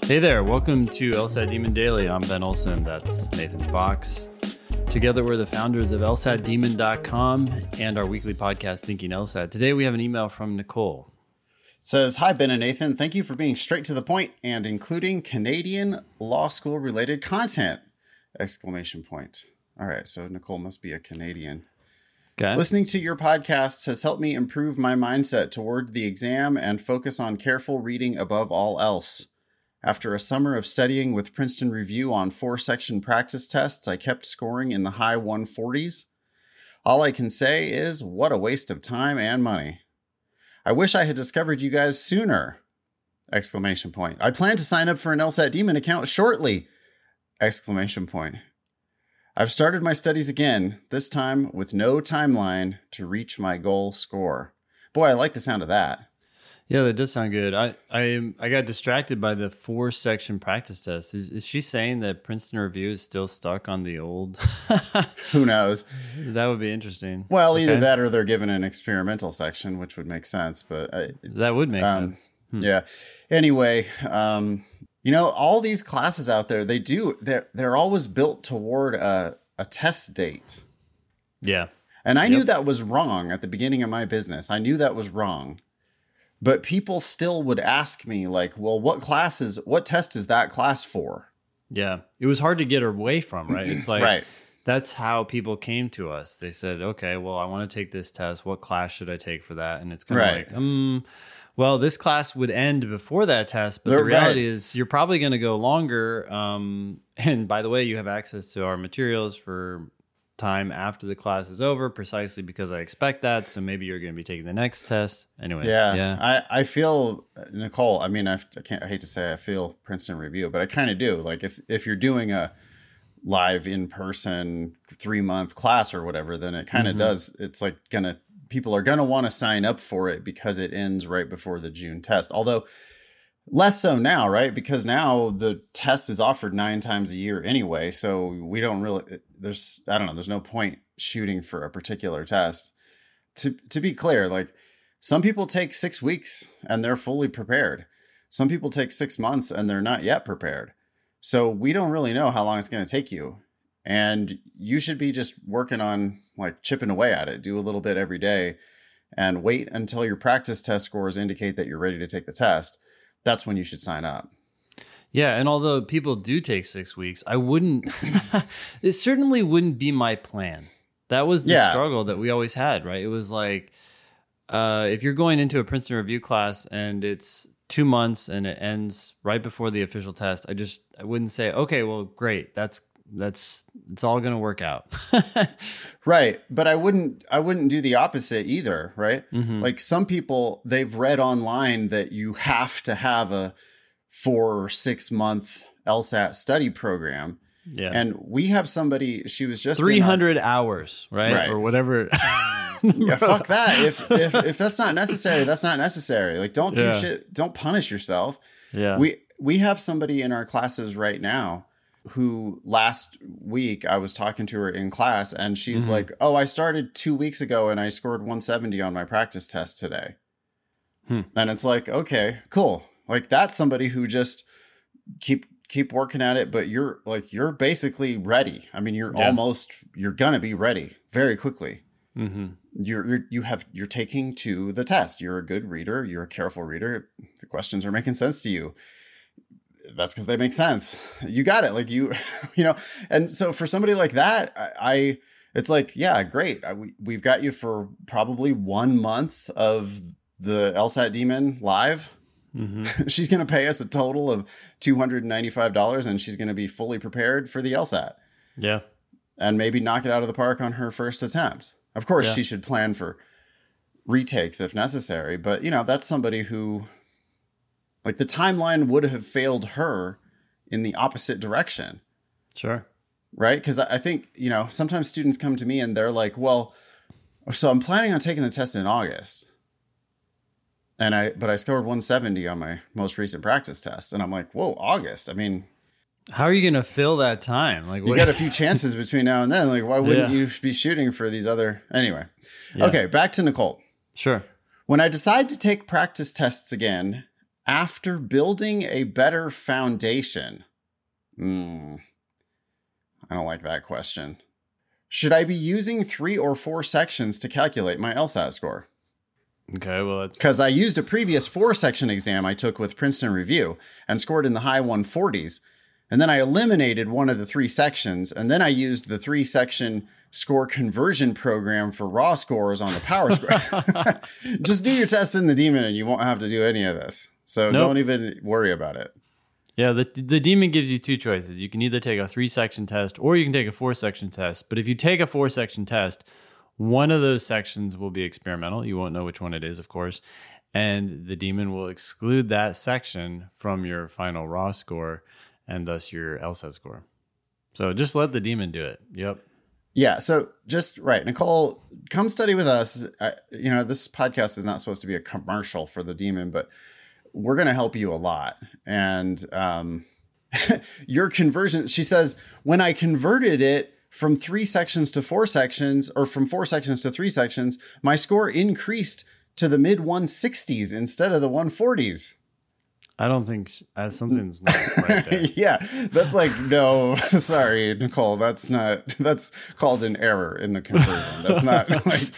Hey there, welcome to LSAT Demon Daily. I'm Ben Olson, that's Nathan Fox. Together we're the founders of LSATdemon.com and our weekly podcast, Thinking LSAT. Today we have an email from Nicole. It says, "Hi, Ben and Nathan. Thank you for being straight to the point and including Canadian law school related content!" Exclamation point. All right, so Nicole must be a Canadian. Okay. Listening to your podcasts has helped me improve my mindset toward the exam and focus on careful reading above all else. After a summer of studying with Princeton Review on 4-section practice tests, I kept scoring in the high 140s. All I can say is, what a waste of time and money. I wish I had discovered you guys sooner! Exclamation point. I plan to sign up for an LSAT Demon account shortly! Exclamation point. I've started my studies again, this time with no timeline to reach my goal score. Boy, I like the sound of that. Yeah, that does sound good. I got distracted by the 4-section practice test. Is she saying that Princeton Review is still stuck on the old? Who knows? That would be interesting. Well, either that or they're given an experimental section, which would make sense. But that would make sense. Yeah. Anyway, all these classes out there, they're always built toward a test date. Yeah. And I knew that was wrong at the beginning of my business. I knew that was wrong. But people still would ask me, like, well, what test is that class for? Yeah. It was hard to get away from, right? It's like, right. That's how people came to us. They said, okay, well, I want to take this test. What class should I take for that? And it's kind of like, well, this class would end before that test, but the reality is you're probably going to go longer. And by the way, you have access to our materials for time after the class is over, precisely because I expect that. So maybe you're going to be taking the next test anyway. Yeah. I feel, Nicole, I mean, I hate to say I feel Princeton Review, but I kind of do. Like if you're doing a live in-person 3-month class or whatever, then it kind of does. It's like people are going to want to sign up for it because it ends right before the June test. Although less so now, right? Because now the test is offered 9 times a year anyway. So we don't really, there's no point shooting for a particular test. To be clear, like some people take 6 weeks and they're fully prepared. Some people take 6 months and they're not yet prepared. So we don't really know how long it's going to take you. And you should be just working on like chipping away at it. Do a little bit every day and wait until your practice test scores indicate that you're ready to take the test. That's when you should sign up. Yeah. And although people do take 6 weeks, it certainly wouldn't be my plan. That was the struggle that we always had, right? It was like, if you're going into a Princeton Review class and it's 2 months and it ends right before the official test, I wouldn't say, okay, well, great. It's all going to work out. Right. But I wouldn't do the opposite either. Right. Mm-hmm. Like some people, they've read online that you have to have a 4 or 6 month LSAT study program. Yeah. And we have somebody, she was just 300 hours, right? Or whatever. Yeah. Fuck that. If that's not necessary, that's not necessary. Like don't do shit. Don't punish yourself. Yeah. We have somebody in our classes right now who last week I was talking to her in class and she's like, oh, I started 2 weeks ago and I scored 170 on my practice test today. And it's like, okay, cool. Like that's somebody who just keep working at it, but you're basically ready. I mean, you're gonna be ready very quickly. Mm-hmm. You're taking to the test. You're a good reader. You're a careful reader. The questions are making sense to you. That's because they make sense. You got it. Like and so for somebody like that, it's like, yeah, great. We've got you for probably 1 month of the LSAT Demon live. Mm-hmm. She's going to pay us a total of $295 and she's going to be fully prepared for the LSAT. Yeah. And maybe knock it out of the park on her first attempt. Of course, she should plan for retakes if necessary. But, that's somebody who, like, the timeline would have failed her in the opposite direction. Sure. Right? Because I think, sometimes students come to me and they're like, well, so I'm planning on taking the test in August. But I scored 170 on my most recent practice test. And I'm like, whoa, August. I mean, how are you going to fill that time? Like, you got a few chances between now and then. Like, why wouldn't you be shooting for these other? Anyway. Yeah. Okay. Back to Nicole. Sure. When I decide to take practice tests again, after building a better foundation. I don't like that question. Should I be using 3 or 4 sections to calculate my LSAT score? Okay, well, it's because I used a previous 4-section exam I took with Princeton Review and scored in the high 140s. And then I eliminated one of the 3 sections. And then I used the 3-section score conversion program for raw scores on the Power Score. Just do your tests in the Demon and you won't have to do any of this. So Don't even worry about it. Yeah, the Demon gives you 2 choices. You can either take a 3-section test or you can take a 4-section test. But if you take a 4-section test, one of those sections will be experimental. You won't know which one it is, of course. And the Demon will exclude that section from your final raw score and thus your LSAT score. So just let the Demon do it. Yep. Yeah. So just right. Nicole, come study with us. This podcast is not supposed to be a commercial for the Demon, but we're going to help you a lot. And your conversion, she says, when I converted it from 3 sections to 4 sections, or from 4 sections to 3 sections, my score increased to the mid 160s instead of the 140s. I don't think something's not right there. Yeah, that's like, no, sorry, Nicole, that's called an error in the conversion. That's not like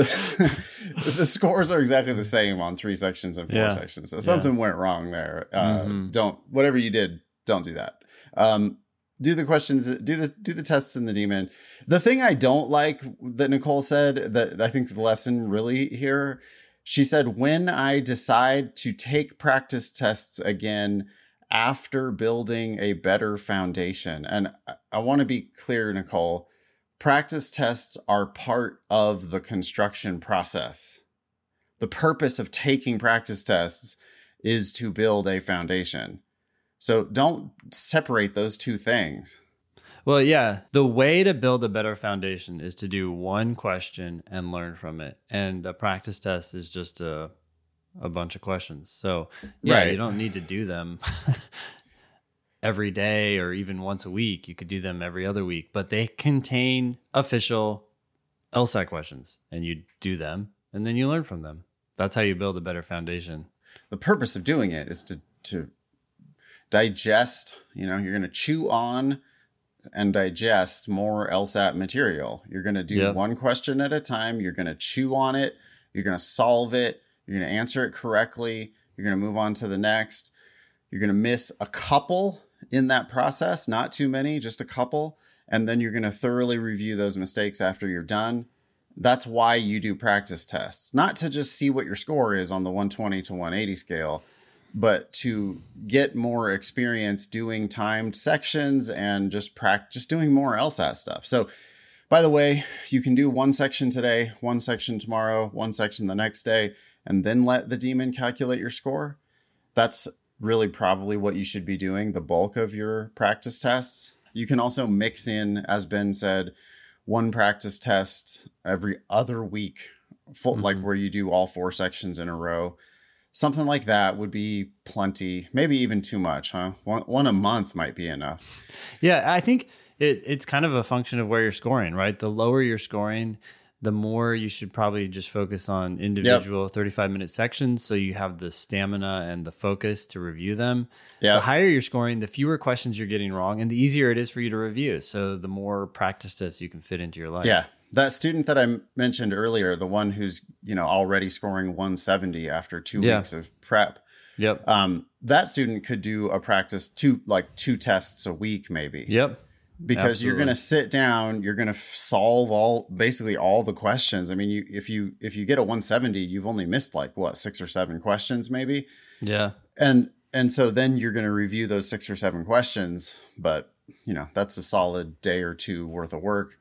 the scores are exactly the same on 3 sections and 4 sections. So something went wrong there. Whatever you did, don't do that. Do the questions, do the tests in the Demon. The thing I don't like that Nicole said, that I think the lesson really here, she said, when I decide to take practice tests again after building a better foundation. And I want to be clear, Nicole, practice tests are part of the construction process. The purpose of taking practice tests is to build a foundation. So don't separate those 2 things. Well, yeah, the way to build a better foundation is to do one question and learn from it. And a practice test is just a bunch of questions. So, yeah, right. You don't need to do them every day or even once a week. You could do them every other week, but they contain official LSAT questions, and you do them and then you learn from them. That's how you build a better foundation. The purpose of doing it is to digest, you're going to chew on and digest more LSAT material. You're going to do one question at a time. You're going to chew on it. You're going to solve it. You're going to answer it correctly. You're going to move on to the next. You're going to miss a couple in that process, not too many, just a couple. And then you're going to thoroughly review those mistakes after you're done. That's why you do practice tests, not to just see what your score is on the 120 to 180 scale, but to get more experience doing timed sections and just doing more LSAT stuff. So, by the way, you can do 1 section today, 1 section tomorrow, 1 section the next day, and then let the Demon calculate your score. That's really probably what you should be doing, the bulk of your practice tests. You can also mix in, as Ben said, 1 practice test every other week, like where you do all 4 sections in a row. Something like that would be plenty, maybe even too much, huh? One a month might be enough. Yeah, I think it's kind of a function of where you're scoring, right? The lower you're scoring, the more you should probably just focus on individual 35-minute sections so you have the stamina and the focus to review them. The higher you're scoring, the fewer questions you're getting wrong, and the easier it is for you to review. So the more practice tests you can fit into your life. Yeah. That student that I mentioned earlier, the one who's, already scoring 170 after 2 weeks of prep. Yep. That student could do a practice 2 tests a week, maybe. Yep. Because you're going to sit down, you're going to solve basically all the questions. I mean, if you get a 170, you've only missed 6 or 7 questions, maybe. Yeah. And so then you're going to review those 6 or 7 questions, but that's a solid day or 2 worth of work.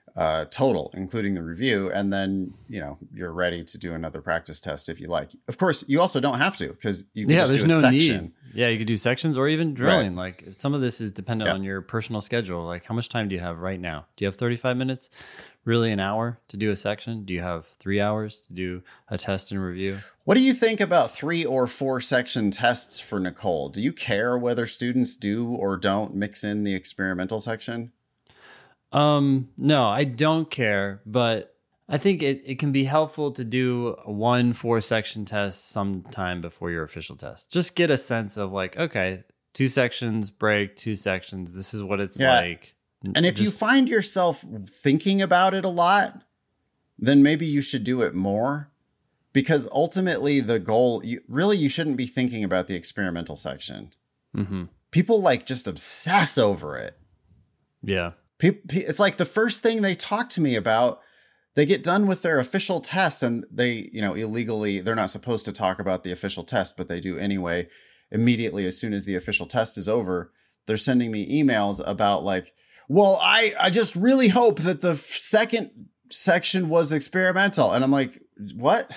Total, including the review, and then you're ready to do another practice test if you like. Of course, you also don't have to, because you can just do a section. Need. Yeah, you could do sections or even drilling. Right. Like some of this is dependent on your personal schedule. Like how much time do you have right now? Do you have 35 minutes? Really, an hour to do a section? Do you have 3 hours to do a test and review? What do you think about 3 or 4 section tests for Nicole? Do you care whether students do or don't mix in the experimental section? No, I don't care, but I think it can be helpful to do a 4-section test sometime before your official test. Just get a sense of like, okay, 2 sections, break, 2 sections. This is what it's like. And if you find yourself thinking about it a lot, then maybe you should do it more. Because ultimately the goal, you shouldn't be thinking about the experimental section. Mm-hmm. People like just obsess over it. Yeah. It's like the first thing they talk to me about, they get done with their official test and they, illegally, they're not supposed to talk about the official test, but they do anyway. Immediately, as soon as the official test is over, they're sending me emails about like, well, I just really hope that the second section was experimental. And I'm like, what?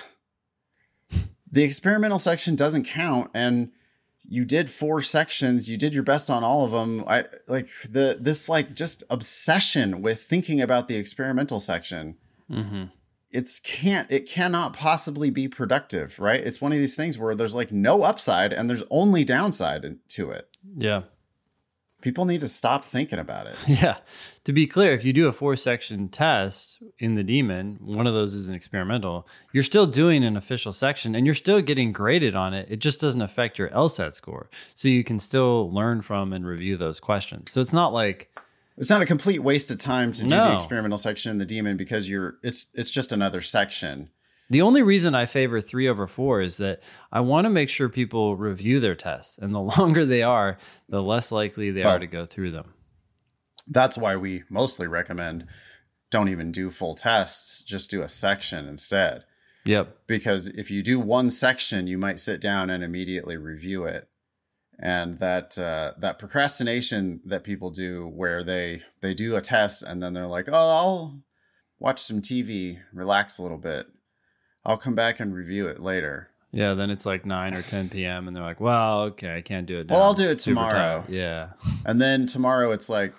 The experimental section doesn't count. And you did 4 sections. You did your best on all of them. I like this just obsession with thinking about the experimental section. Mm-hmm. It cannot possibly be productive, right? It's one of these things where there's like no upside and there's only downside to it. Yeah. People need to stop thinking about it. Yeah. To be clear, if you do a 4-section test in the Demon, one of those is an experimental, you're still doing an official section and you're still getting graded on it. It just doesn't affect your LSAT score. So you can still learn from and review those questions. So it's not like... It's not a complete waste of time to do the experimental section in the Demon because it's just another section. The only reason I favor 3/4 is that I want to make sure people review their tests. And the longer they are, the less likely they are to go through them. That's why we mostly recommend don't even do full tests. Just do a section instead. Yep. Because if you do one section, you might sit down and immediately review it. And that procrastination that people do where they do a test and then they're like, oh, I'll watch some TV, relax a little bit. I'll come back and review it later. Yeah, then it's like 9 or 10 p.m. and they're like, well, okay, I can't do it now. Well, I'll do it tomorrow. Yeah. And then tomorrow it's like,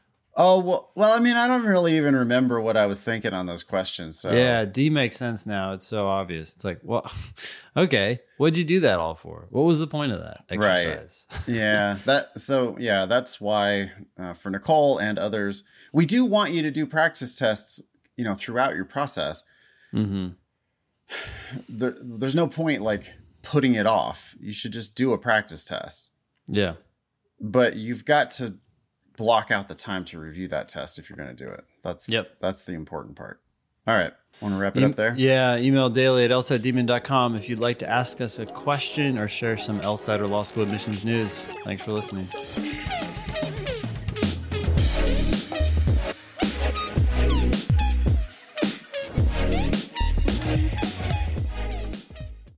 oh, well, I mean, I don't really even remember what I was thinking on those questions. So yeah, D makes sense now. It's so obvious. It's like, well, okay, what'd you do that all for? What was the point of that exercise? Right. Yeah. That's why for Nicole and others, we do want you to do practice tests, throughout your process. Mm-hmm. There's no point like putting it off. You should just do a practice test. Yeah. But you've got to block out the time to review that test if you're going to do it. That's the important part. All right. Want to wrap it up there? Yeah. Email daily@lsatdemon.com if you'd like to ask us a question or share some LSAT or law school admissions news. Thanks for listening.